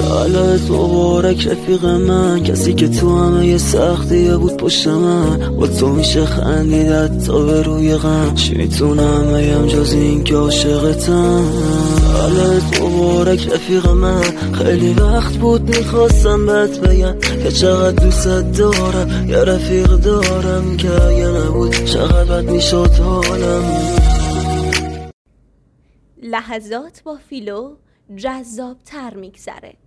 حالت مبارک رفیق من، کسی که تو همه یه سختی بود پشت من. با تو میشه خندیدت تا به روی غم، چی میتونم بگم جز این که عاشقتم. حالت مبارک رفیق من، خیلی وقت بود میخواستم بهت بگم که چقدر دوست دارم. یه رفیق دارم که اگه نبود چقدر بد میشد حالم. لحظات با فیلو جذاب تر میگذره.